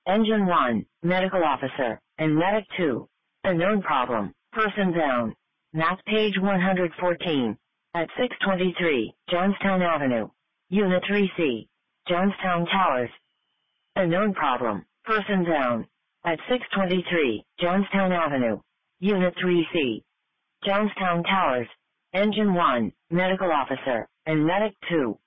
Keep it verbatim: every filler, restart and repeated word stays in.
Engine one, medical officer, and medic two. Unknown problem, person down. Map page one hundred fourteen. At six twenty-three, Johnstown Avenue. Unit three C. Johnstown Towers. Unknown problem, person down. At six twenty-three, Johnstown Avenue. Unit three C. Johnstown Towers. Engine one, medical officer, and medic two.